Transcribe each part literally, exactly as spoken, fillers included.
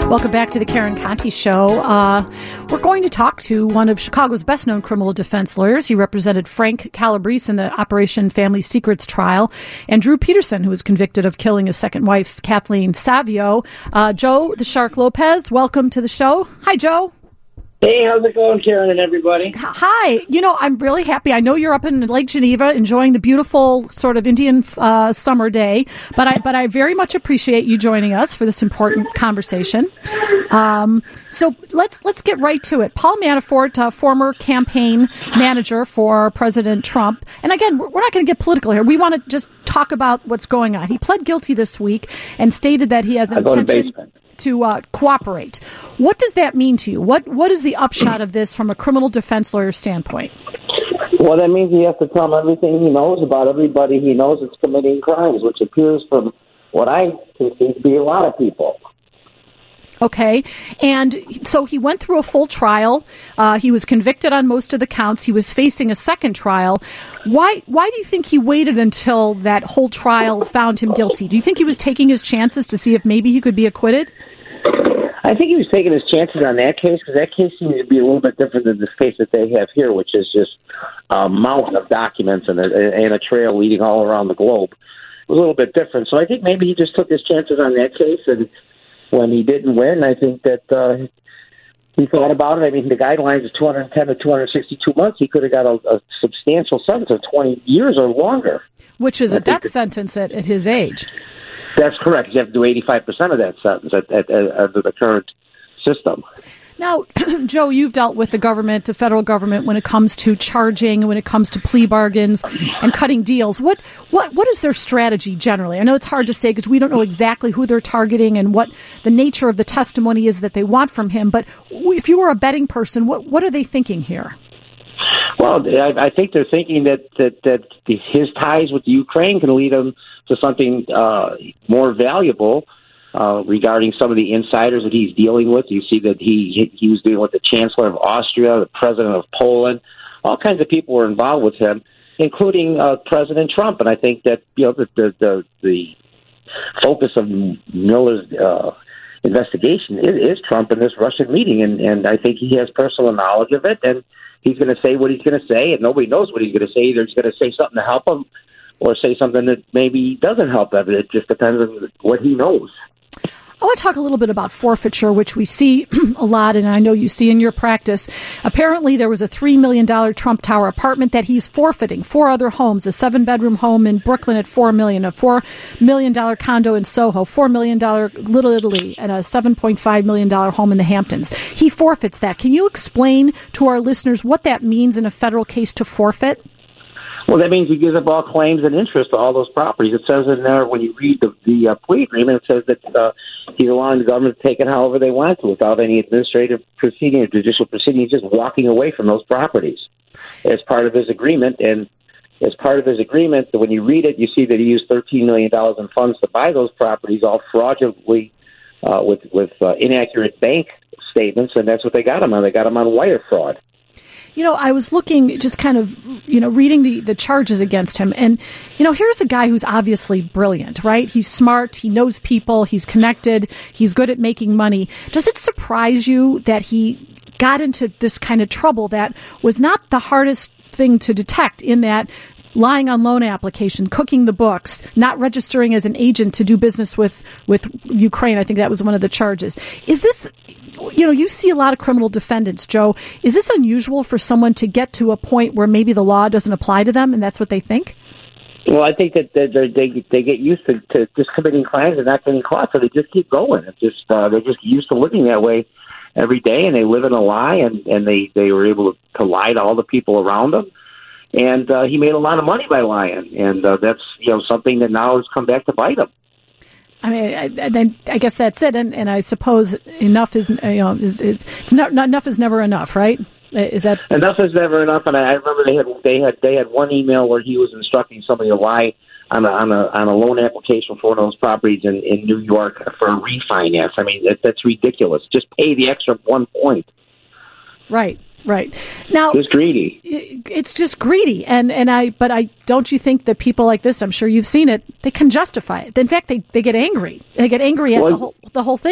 Welcome back to the Karen Conti Show. Uh, we're going to talk to one of Chicago's best-known criminal defense lawyers. He represented Frank Calabrese in the Operation Family Secrets trial, and Drew Peterson, who was convicted of killing his second wife, Kathleen Savio. Uh, Joe the Shark Lopez, welcome to the show. Hi, Joe. Hey, how's it going, Karen and everybody? Hi. You know, I'm really happy. I know you're up in Lake Geneva enjoying the beautiful sort of Indian uh, summer day, but I but I very much appreciate you joining us for this important conversation. Um, so let's let's get right to it. Paul Manafort, uh, former campaign manager for President Trump, and again, we're not going to get political here. We want to just talk about what's going on. He pled guilty this week and stated that he has an intention to uh, cooperate. What does that mean to you? What What is the upshot of this from a criminal defense lawyer standpoint? Well, that means he has to tell them everything he knows about everybody he knows that's committing crimes, which appears from what I can see to be a lot of people. Okay. And so he went through a full trial. Uh, he was convicted on most of the counts. He was facing a second trial. Why Why do you think he waited until that whole trial found him guilty? Do you think he was taking his chances to see if maybe he could be acquitted? I think he was taking his chances on that case because that case seems to be a little bit different than this case that they have here, which is just a mountain of documents and a, and a trail leading all around the globe. It was a little bit different. So I think maybe he just took his chances on that case, and when he didn't win, I think that uh, he thought about it. I mean, the guidelines is two hundred ten to two hundred sixty-two months. He could have got a, a substantial sentence of twenty years or longer. Which is I a death that, sentence at, at his age. That's correct. You have to do eighty-five percent of that sentence at, at, at, under the current system. Now, Joe, you've dealt with the government, the federal government, when it comes to charging, when it comes to plea bargains and cutting deals. What what what is their strategy generally? I know it's hard to say because we don't know exactly who they're targeting and what the nature of the testimony is that they want from him. But if you were a betting person, what what are they thinking here? Well, I, I think they're thinking that, that, that his ties with the Ukraine can lead him to something uh, more valuable. Uh, regarding some of the insiders that he's dealing with. You see that he he was dealing with the Chancellor of Austria, the President of Poland. All kinds of people were involved with him, including uh, President Trump. And I think that, you know, the the, the, the focus of Mueller's uh, investigation is, is Trump and this Russian meeting. And, and I think he has personal knowledge of it, and he's going to say what he's going to say, and nobody knows what he's going to say. Either he's going to say something to help him or say something that maybe doesn't help him. It just depends on what he knows. I want to talk a little bit about forfeiture, which we see a lot, and I know you see in your practice. Apparently, there was a three million dollars Trump Tower apartment that he's forfeiting. Four other homes, a seven-bedroom home in Brooklyn at four million dollars, a four million dollars condo in Soho, four million dollars Little Italy, and a seven point five million dollars home in the Hamptons. He forfeits that. Can you explain to our listeners what that means in a federal case to forfeit? Well, that means he gives up all claims and interest to all those properties. It says in there, when you read the, the uh, plea agreement, it says that uh, he's allowing the government to take it however they want to without any administrative proceeding or judicial proceeding. He's just walking away from those properties as part of his agreement. And as part of his agreement, when you read it, you see that he used thirteen million dollars in funds to buy those properties, all fraudulently uh, with, with uh, inaccurate bank statements, and that's what they got him on. They got him on wire fraud. You know, I was looking, just kind of, you know, reading the, the charges against him. And, you know, here's a guy who's obviously brilliant, right? He's smart. He knows people. He's connected. He's good at making money. Does it surprise you that he got into this kind of trouble that was not the hardest thing to detect, in that lying on loan application, cooking the books, not registering as an agent to do business with, with Ukraine? I think that was one of the charges. Is this... You know, you see a lot of criminal defendants, Joe. Is this unusual for someone to get to a point where maybe the law doesn't apply to them and that's what they think? Well, I think that they they, they get used to, to just committing crimes and not getting caught, so they just keep going. It's just uh, they're just used to living that way every day, and they live in a lie, and, and they, they were able to, to lie to all the people around them. And uh, he made a lot of money by lying, and uh, that's, you know, something that now has come back to bite him. I mean, I, I guess that's it, and, and I suppose enough is, you know, is, is it's not, not enough is never enough, right? Is that enough is never enough? And I, I remember they had they had they had one email where he was instructing somebody to lie on a on a on a loan application for one of those properties in, in New York for a refinance. I mean, that, that's ridiculous. Just pay the extra one point. Right. Right. Now, just greedy. It's just greedy. And, and I, but I, don't you think that people like this, I'm sure you've seen it, they can justify it. In fact, they, they get angry. They get angry at well, the whole, the whole thing.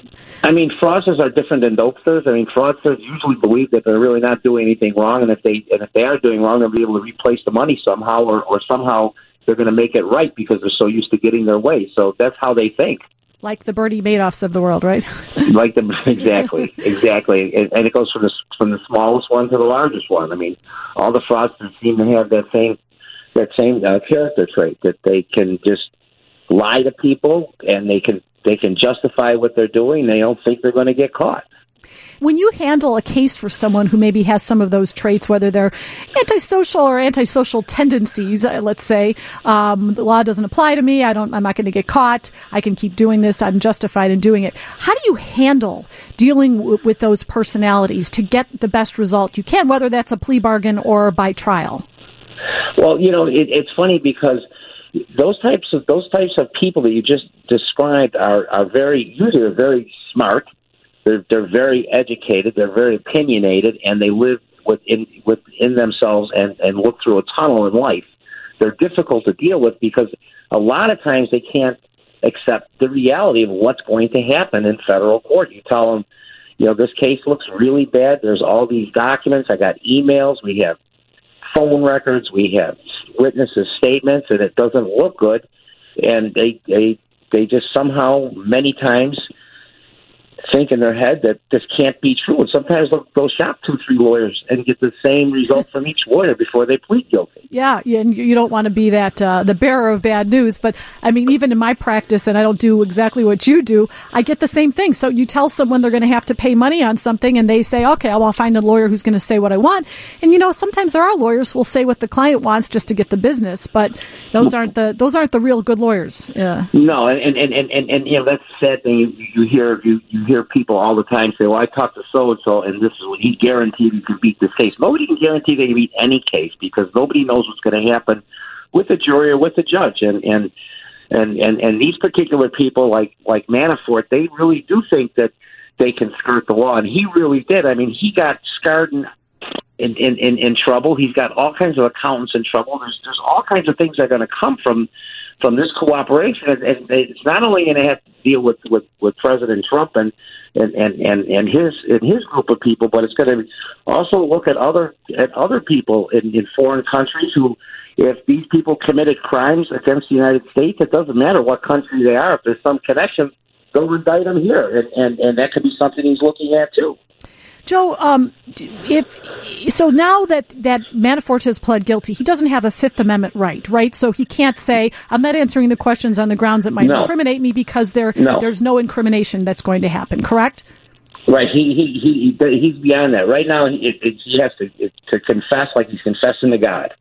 I mean, fraudsters are different than dopesters. I mean, fraudsters usually believe that they're really not doing anything wrong, and if they and if they are doing wrong, they'll be able to replace the money somehow, or, or somehow they're going to make it right because they're so used to getting their way. So that's how they think. Like the Bernie Madoffs of the world, right? Like the exactly, exactly, and, and it goes from the from the smallest one to the largest one. I mean, all the fraudsters seem to have that same that same uh, character trait, that they can just lie to people and they can they can justify what they're doing. They don't think they're going to get caught. When you handle a case for someone who maybe has some of those traits, whether they're antisocial or antisocial tendencies, uh, let's say, um, the law doesn't apply to me, I don't, I'm not going to get caught, I can keep doing this, I'm justified in doing it. How do you handle dealing w- with those personalities to get the best result you can, whether that's a plea bargain or by trial? Well, you know, it, it's funny because those types of those types of people that you just described are, are very usually they're very smart. They're they're very educated. They're very opinionated, and they live within within themselves and, and look through a tunnel in life. They're difficult to deal with because a lot of times they can't accept the reality of what's going to happen in federal court. You tell them, you know, this case looks really bad. There's all these documents. I got emails. We have phone records. We have witnesses' statements, and it doesn't look good. And they they they just somehow many times think in their head that this can't be true. And sometimes they'll, they'll shop two, three lawyers and get the same result from each lawyer before they plead guilty. Yeah, and you don't want to be that uh, the bearer of bad news. But, I mean, even in my practice, and I don't do exactly what you do, I get the same thing. So you tell someone they're going to have to pay money on something, and they say, okay, I'll find a lawyer who's going to say what I want. And, you know, sometimes there are lawyers who will say what the client wants just to get the business, but those aren't the those aren't the real good lawyers. Yeah. No, and, and, and, and, and you know, that's the sad thing. You, you hear you, you hear people all the time say, well, I talked to so-and-so, and this is what he guaranteed he could beat this case. Nobody can guarantee they can beat any case because nobody knows what's going to happen with the jury or with the judge. And and, and, and and these particular people, like like Manafort, they really do think that they can skirt the law, and he really did. I mean, he got scarred in in, in, in, in trouble. He's got all kinds of accountants in trouble. There's there's all kinds of things that are going to come from from this cooperation, and, and it's not only going to have to deal with, with, with President Trump and and, and, and, and his and his group of people, but it's going to also look at other at other people in, in foreign countries who, if these people committed crimes against the United States, it doesn't matter what country they are. If there's some connection, they'll indict them here, and, and, and that could be something he's looking at too. Joe, um, if so, now that, that Manafort has pled guilty, he doesn't have a Fifth Amendment right, right? So he can't say, I'm not answering the questions on the grounds that might no. incriminate me because there no. there's no incrimination that's going to happen, correct? Right. He he he he's beyond that. Right now, it, it, he has to it, to confess like he's confessing to God.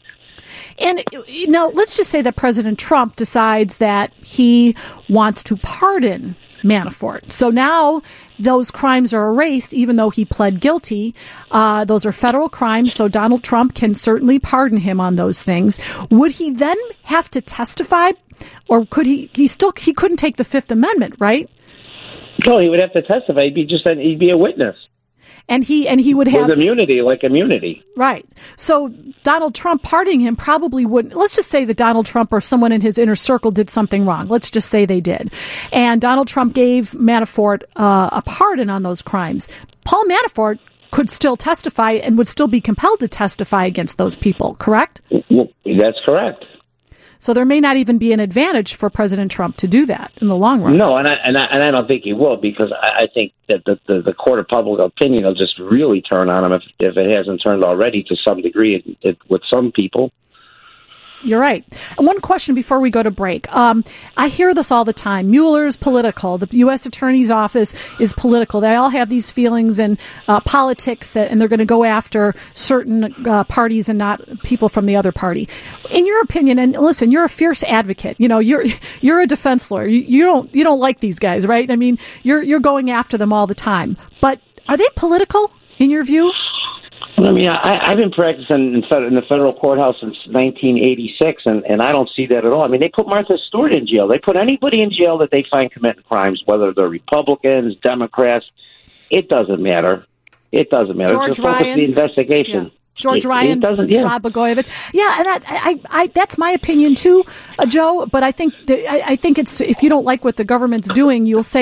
And now, let's just say that President Trump decides that he wants to pardon Manafort. So now those crimes are erased, even though he pled guilty. Uh, those are federal crimes, so Donald Trump can certainly pardon him on those things. Would he then have to testify, or could he? He still he couldn't take the Fifth Amendment, right? No, he would have to testify. He'd be just he'd be a witness. And he and he would have with immunity, like immunity, right? So Donald Trump pardoning him probably wouldn't. Let's just say that Donald Trump or someone in his inner circle did something wrong. Let's just say they did, and Donald Trump gave Manafort uh, a pardon on those crimes. Paul Manafort could still testify and would still be compelled to testify against those people. Correct? Well, that's correct. So there may not even be an advantage for President Trump to do that in the long run. No, and I and I, and I don't think he will, because I, I think that the, the, the court of public opinion will just really turn on him if, if it hasn't turned already to some degree it, it, with some people. You're right. And one question before we go to break. Um, I hear this all the time. Mueller's political. The U S Attorney's Office is political. They all have these feelings and uh, politics, that, and they're going to go after certain uh, parties and not people from the other party. In your opinion, and listen, you're a fierce advocate. You know, you're you're a defense lawyer. You, you don't you don't like these guys, right? I mean, you're you're going after them all the time. But are they political in your view? I mean, I, I've been practicing in, fed, in the federal courthouse since nineteen eighty-six, and, and I don't see that at all. I mean, they put Martha Stewart in jail. They put anybody in jail that they find committing crimes, whether they're Republicans, Democrats. It doesn't matter. It doesn't matter. George Just focus Ryan. the investigation. Yeah. George it, Ryan, it doesn't, yeah. Rod Blagojevich. Yeah, and that, I, I, that's my opinion too, uh, Joe. But I think that, I, I think it's, if you don't like what the government's doing, you'll say it's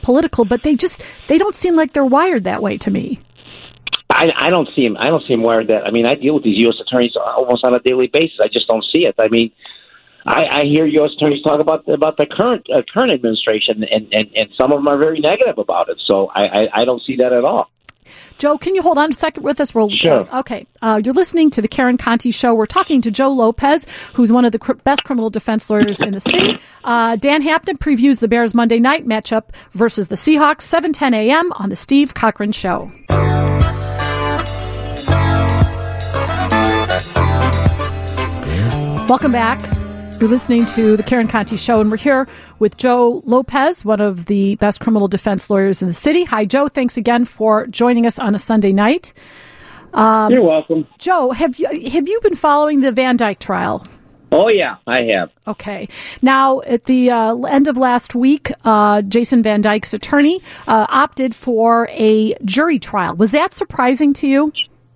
political, but they just they don't seem like they're wired that way to me. I, I don't see him. I don't see him wired that. I mean, I deal with these U S attorneys almost on a daily basis. I just don't see it. I mean, I, I hear U S attorneys talk about about the current uh, current administration, and, and, and some of them are very negative about it. So I, I, I don't see that at all. Joe, can you hold on a second with us? We'll, sure. Uh, okay. Uh, you're listening to the Karen Conti Show. We're talking to Joe Lopez, who's one of the cr- best criminal defense lawyers in the city. Uh, Dan Hampton previews the Bears Monday night matchup versus the Seahawks, seven ten a.m. on the Steve Cochran Show. Welcome back. You're listening to the Karen Conti Show, and we're here with Joe Lopez, one of the best criminal defense lawyers in the city. Hi, Joe. Thanks again for joining us on a Sunday night. Um, You're welcome. Joe, have you have you been following the Van Dyke trial? Oh, yeah, I have. Okay. Now, at the uh, end of last week, uh, Jason Van Dyke's attorney uh, opted for a jury trial. Was that surprising to you?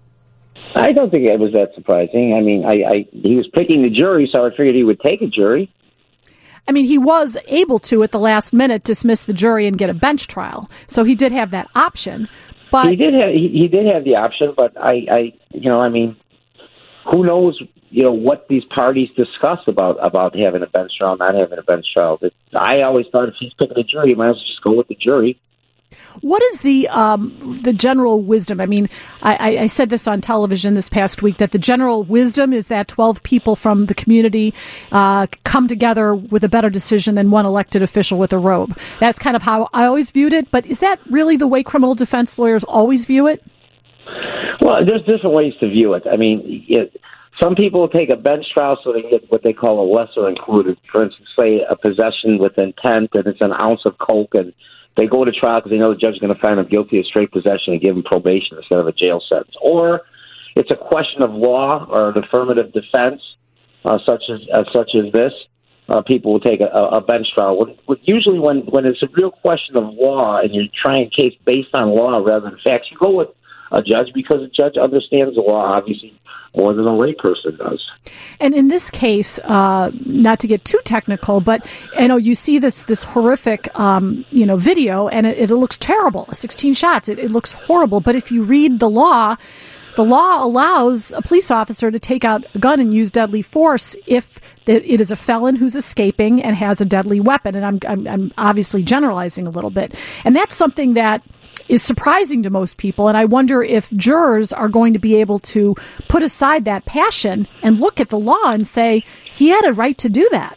I don't think it was that surprising. I mean, I, I he was picking the jury, so I figured he would take a jury. I mean, he was able to, at the last minute, dismiss the jury and get a bench trial. So he did have that option. But he did have he, he did have the option, but I, I, you know, I mean, who knows, you know, what these parties discussed about about having a bench trial, not having a bench trial. But I always thought if he's picking a jury, you might as well just go with the jury. What is the um, the general wisdom? I mean, I, I said this on television this past week, that the general wisdom is that twelve people from the community uh, come together with a better decision than one elected official with a robe. That's kind of how I always viewed it. But is that really the way criminal defense lawyers always view it? Well, there's different ways to view it. I mean, it, some people take a bench trial so they get what they call a lesser included. For instance, say a possession with intent and it's an ounce of coke, and they go to trial because they know the judge is going to find them guilty of straight possession and give them probation instead of a jail sentence. Or it's a question of law or an affirmative defense, uh, such as uh, such as this. Uh, people will take a, a bench trial. When, when, usually, when, when it's a real question of law and you're trying a case based on law rather than facts, you go with a judge because the judge understands the law, obviously, more than a layperson does. And in this case, uh, not to get too technical, but you know, you see this this horrific, um, you know, video, and it, it looks terrible. sixteen shots. It, it looks horrible. But if you read the law, the law allows a police officer to take out a gun and use deadly force if it is a felon who's escaping and has a deadly weapon. And I'm I'm, I'm obviously generalizing a little bit, and that's something that is surprising to most people, and I wonder if jurors are going to be able to put aside that passion and look at the law and say, he had a right to do that.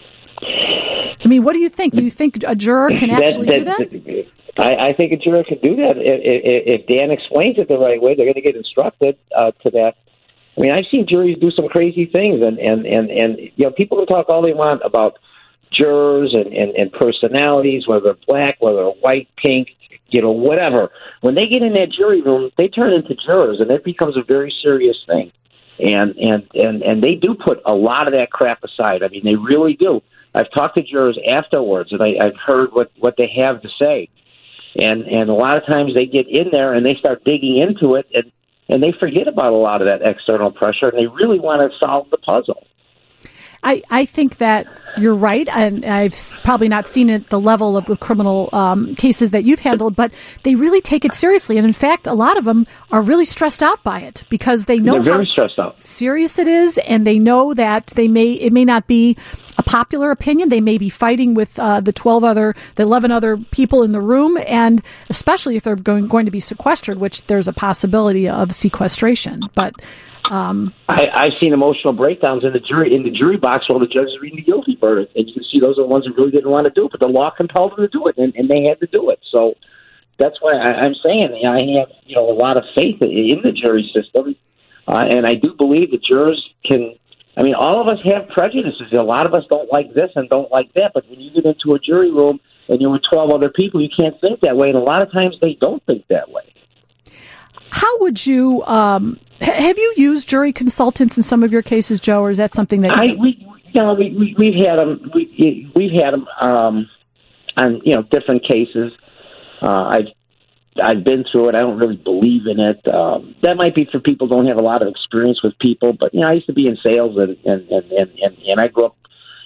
I mean, what do you think? Do you think a juror can actually that, that, do that? I, I think a juror can do that. If, if Dan explains it the right way, they're going to get instructed uh, to that. I mean, I've seen juries do some crazy things, and, and, and, and you know, people can talk all they want about jurors and, and, and personalities, whether they're black, whether they're white, pink, you know, whatever. When they get in that jury room, they turn into jurors, and it becomes a very serious thing. And and, and, and they do put a lot of that crap aside. I mean, they really do. I've talked to jurors afterwards, and I, I've heard what, what they have to say. And and a lot of times they get in there, and they start digging into it, and, and they forget about a lot of that external pressure, and they really want to solve the puzzle. I, I think that you're right, and I've probably not seen it at the level of the criminal um, cases that you've handled, but they really take it seriously. And in fact, a lot of them are really stressed out by it because they know They're very how stressed out. serious it is, and they know that they may it may not be a popular opinion. They may be fighting with uh, the twelve other, the eleven other people in the room, and especially if they're going going to be sequestered, which there's a possibility of sequestration, but. Um, I, I've seen emotional breakdowns in the jury in the jury box while the judge is reading the guilty verdict, and you can see those are the ones who really didn't want to do it, but the law compelled them to do it, and, and they had to do it. So that's why I, I'm saying you know, I have you know a lot of faith in the jury system, uh, and I do believe that jurors can. I mean, all of us have prejudices. A lot of us don't like this and don't like that, but when you get into a jury room and you're with twelve other people, you can't think that way, and a lot of times they don't think that way. How would you? Um, have you used jury consultants in some of your cases, Joe, or is that something that you I we you know we, we we've had them we we've had them um, on you know different cases. Uh, I've I've been through it. I don't really believe in it. Um, that might be for people who don't have a lot of experience with people, but you know I used to be in sales and and and and, and I grew up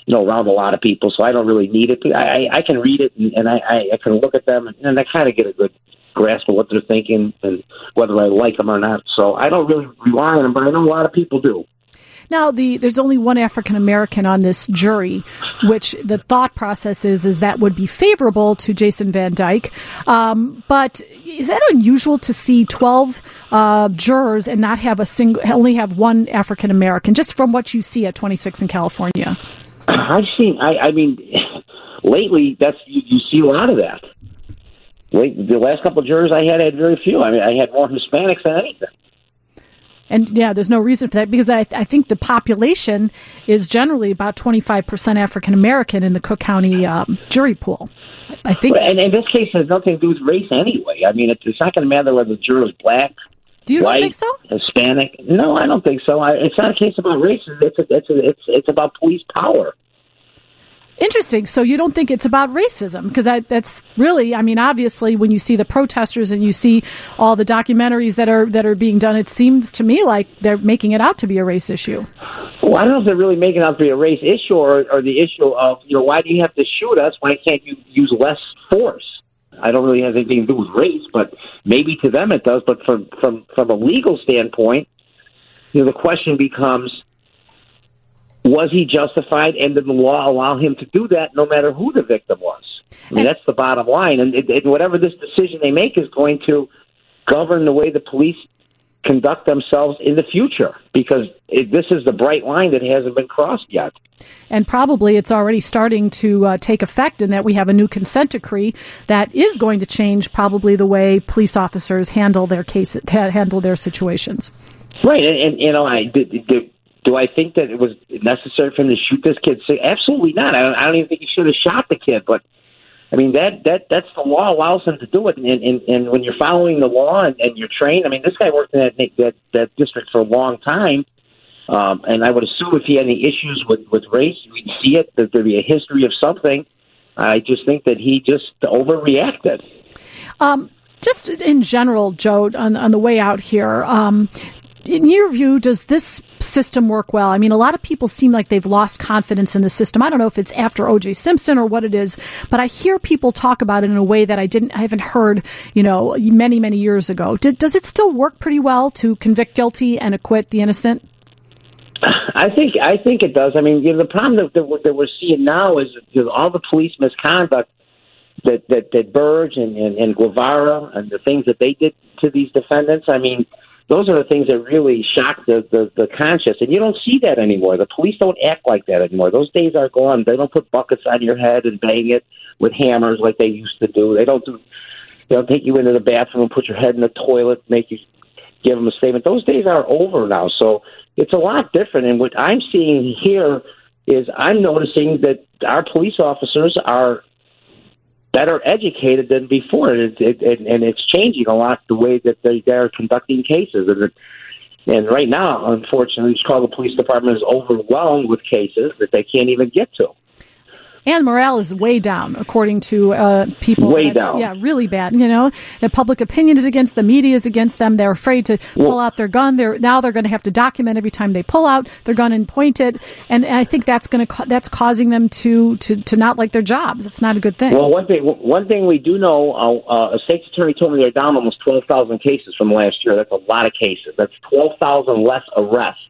you know, around a lot of people, so I don't really need it. I, I can read it, and, and I, I can look at them, and, and I kind of get a good grasp of what they're thinking and whether I like them or not. So I don't really rely on them, but I know a lot of people do. Now, the there's only one African American on this jury, which the thought process is is that would be favorable to Jason Van Dyke. Um, but is that unusual to see twelve uh, jurors and not have a single, only have one African American? Just from what you see at twenty-six in California, I've seen. I, I mean, lately that's you, you see a lot of that. Late, the last couple of jurors I had, I had very few. I mean, I had more Hispanics than anything. And, yeah, there's no reason for that because I, I think the population is generally about twenty-five percent African-American in the Cook County um, jury pool. I think. And in this case, it has nothing to do with race anyway. I mean, it's not going to matter whether the juror is black, do you white, don't think so? Hispanic. No, I don't think so. I, it's not a case about race. It's, a, it's, a, it's, it's about police power. Interesting. So you don't think it's about racism? Because that's really, I mean, obviously, when you see the protesters and you see all the documentaries that are that are being done, it seems to me like they're making it out to be a race issue. Well, I don't know if they're really making it out to be a race issue or, or the issue of, you know, why do you have to shoot us? Why can't you use less force? I don't really have anything to do with race, but maybe to them it does. But from from, from a legal standpoint, you know, the question becomes, was he justified, and did the law allow him to do that no matter who the victim was? I mean, that's the bottom line. And, it, it, whatever this decision they make is going to govern the way the police conduct themselves in the future, because it, this is the bright line that hasn't been crossed yet. And probably it's already starting to uh, take effect in that we have a new consent decree that is going to change probably the way police officers handle their cases, handle their situations. Right. And, and you know, I did. did Do I think that it was necessary for him to shoot this kid? Absolutely not. I don't, I don't even think he should have shot the kid. But, I mean, that, that that's the law allows him to do it. And, and, and when you're following the law and, and you're trained, I mean, this guy worked in that, that, that district for a long time. Um, and I would assume if he had any issues with, with race, we'd see it, that there'd be a history of something. I just think that he just overreacted. Um, just in general, Joe, on, on the way out here, um, in your view, does this system work well? I mean, a lot of people seem like they've lost confidence in the system. I don't know if it's after O J Simpson or what it is, but I hear people talk about it in a way that I didn't, I haven't heard, you know, many, many years ago. D- does it still work pretty well to convict guilty and acquit the innocent? I think I think it does. I mean, you know, the problem that, that, we're, that we're seeing now is, you know, all the police misconduct that that, that Burge and, and, and Guevara and the things that they did to these defendants. I mean, those are the things that really shock the, the, the conscience. And you don't see that anymore. The police don't act like that anymore. Those days are gone. They don't put buckets on your head and bang it with hammers like they used to do. They don't do. They don't take you into the bathroom and put your head in the toilet, make you give them a statement. Those days are over now. So it's a lot different. And what I'm seeing here is I'm noticing that our police officers are better educated than before, and, it, it, and it's changing a lot the way that they, they're conducting cases. And, it, and right now, unfortunately, the Chicago Police Department is overwhelmed with cases that they can't even get to. And morale is way down, according to uh, people. Way down. Yeah, really bad. You know, the public opinion is against them, media is against them. They're afraid to pull well, out their gun. They're now they're going to have to document every time they pull out their gun and point it. And, and I think that's going to that's causing them to, to, to not like their jobs. It's not a good thing. Well, one thing one thing we do know, uh, uh, a state's attorney told me they're down almost twelve thousand cases from last year. That's a lot of cases. That's twelve thousand less arrests.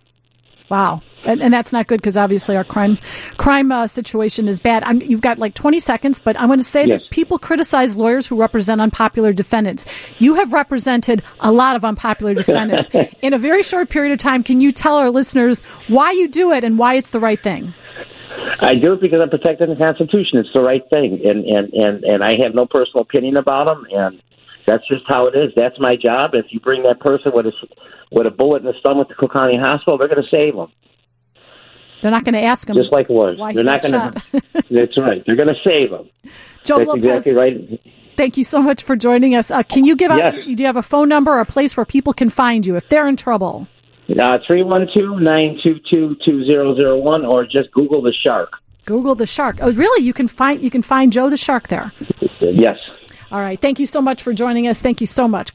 Wow. And, and that's not good because obviously our crime crime uh, situation is bad. I'm, you've got like twenty seconds, but I'm going to say yes. this. People criticize lawyers who represent unpopular defendants. You have represented a lot of unpopular defendants. In a very short period of time, can you tell our listeners why you do it and why it's the right thing? I do it because I'm protecting the Constitution. It's the right thing. And, and, and, and I have no personal opinion about them. And that's just how it is. That's my job. If you bring that person with a, with a bullet in the stomach to Cook County Hospital, they're going to save them. They're not going to ask them. Just like it was. Why They're not going to. That's right. They're going to save them. Joe That's Lopez, exactly right. Thank you so much for joining us. Uh, can you give out? Yes. Do you have a phone number or a place where people can find you if they're in trouble? Uh, three one two, nine two two, two zero zero one, or just Google the Shark. Google the Shark. Oh, really? You can find you can find Joe the Shark there. Yes. All right. Thank you so much for joining us. Thank you so much.